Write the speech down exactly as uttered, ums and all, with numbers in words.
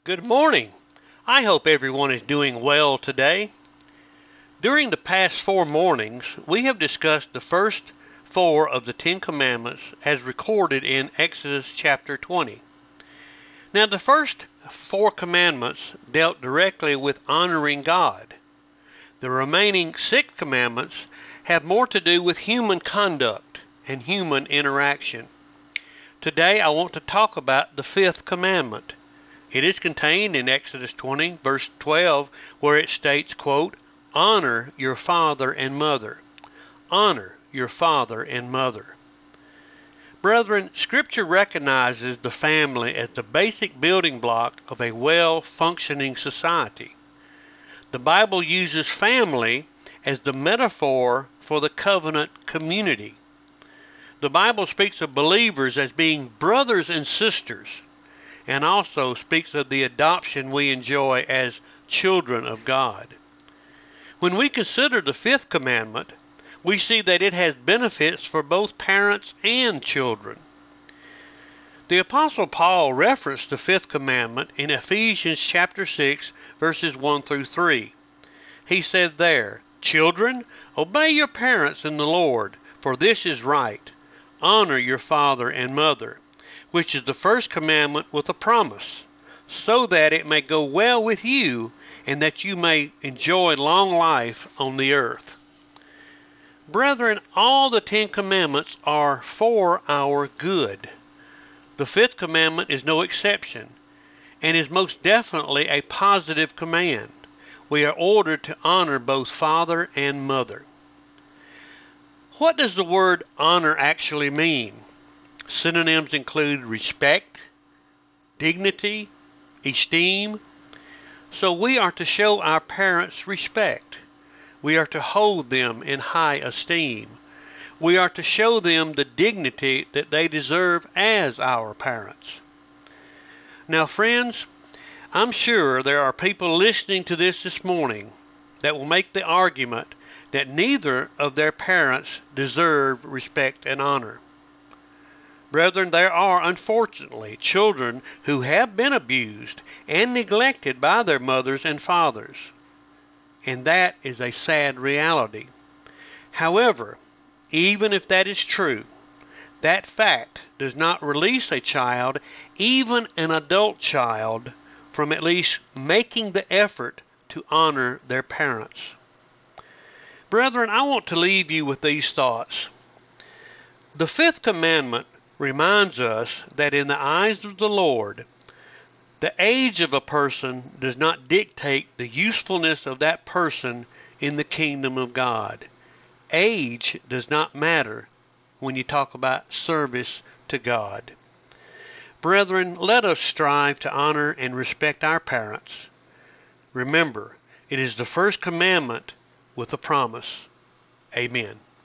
Good morning. I hope everyone is doing well today. During the past four mornings, we have discussed the first four of the Ten Commandments as recorded in Exodus chapter twenty. Now, the first four commandments dealt directly with honoring God. The remaining six commandments have more to do with human conduct and human interaction. Today, I want to talk about the fifth commandment. It is contained in Exodus twenty, verse twelve, where it states, quote, "Honor your father and mother." Honor your father and mother. Brethren, Scripture recognizes the family as the basic building block of a well-functioning society. The Bible uses family as the metaphor for the covenant community. The Bible speaks of believers as being brothers and sisters, and also speaks of the adoption we enjoy as children of God. When we consider the fifth commandment, we see that it has benefits for both parents and children. The Apostle Paul referenced the fifth commandment in Ephesians chapter six, verses one through three. He said there, "Children, obey your parents in the Lord, for this is right. Honor your father and mother, which is the first commandment with a promise, so that it may go well with you and that you may enjoy long life on the earth." Brethren, all the Ten Commandments are for our good. The fifth commandment is no exception, and is most definitely a positive command. We are ordered to honor both father and mother. What does the word honor actually mean? Synonyms include respect, dignity, esteem. So we are to show our parents respect. We are to hold them in high esteem. We are to show them the dignity that they deserve as our parents. Now, friends, I'm sure there are people listening to this this morning that will make the argument that neither of their parents deserve respect and honor. Brethren, there are unfortunately children who have been abused and neglected by their mothers and fathers, and that is a sad reality. However, even if that is true, that fact does not release a child, even an adult child, from at least making the effort to honor their parents. Brethren, I want to leave you with these thoughts. The fifth commandment reminds us that in the eyes of the Lord, the age of a person does not dictate the usefulness of that person in the kingdom of God. Age does not matter when you talk about service to God. Brethren, let us strive to honor and respect our parents. Remember, it is the first commandment with a promise. Amen.